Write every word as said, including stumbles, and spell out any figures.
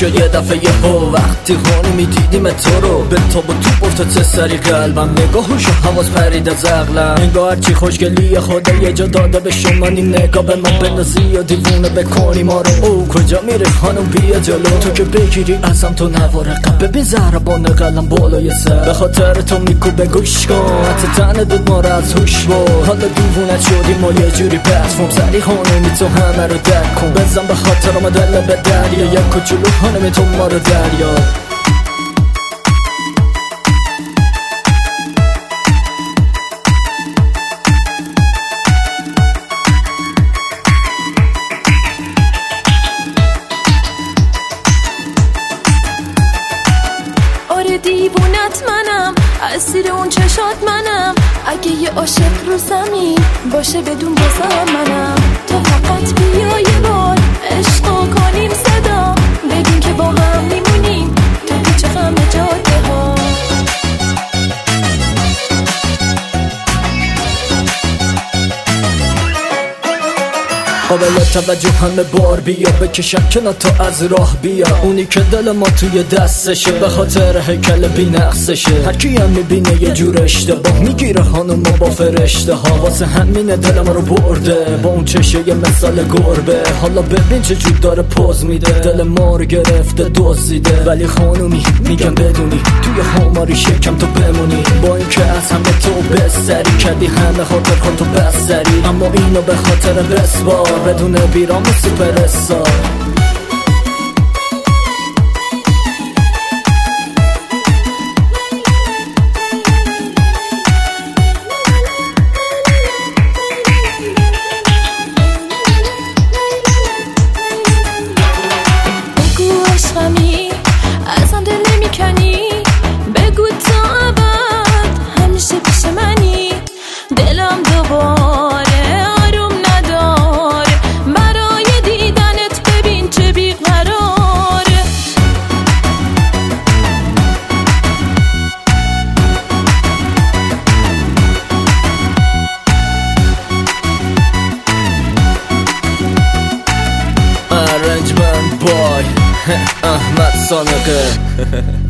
میشه یه دفعه یه ها وقتی خانی میدیدیم تو رو به تاب و تو برتت سری قلبم نگاهش و حواس پرید از عقلم انگار هرچی خوشگلی خدا یه جا داده به شما نیم نگاه به ما بندازی و دیوونه بکنی ما رو او کجا میره خانم بیا جلو تو که بگیری ازم تو نوارقم ببین زهربان قلم بالای سر به خاطر تو میکوبه گوش کن حتی تنه دود ما رو از هوش با حالا دیوونت شدی ما یه جوری بسفم سری خانمی تو همه رو درک کن بزن به خاطر ما دل به دریا یک کچولو خانمی تو ما رو دریا دیوونت منم اسیر اون چشات منم اگه یه عاشق رو زمین باشه بدون بازم منم تو فقط بیا یه بار عشقو کنیم صدا بگیم که با هم میمونیم تو پیچ غم جاده ها قابل توجه همه بار بیا بکشم کنار تا از راه بیا اونی که دل ما توی دستشه به خاطر هیکل بی نقصشه هرکی هم میبینه یه جور اشتباه میگیره خانوم با فرشته ها واسه همینه دل ما رو برده با اون چشه یه مثال گربه حالا ببین چه جور داره پوز میده دل ما رو گرفته دزدیده ولی خانومی میگم بدونی توی خماری شکم تو بمونی با این که از همه تو بستری کردی همه خاطر خود تو بستری اما اینو به خاطر بسوار بدون بیرام سوپر استار بگو عشقمی ازم دل نمیکنی بگو تا ابد همیشه پیش منی دلم دوباره Arrangement boy Ahmet Sanıkı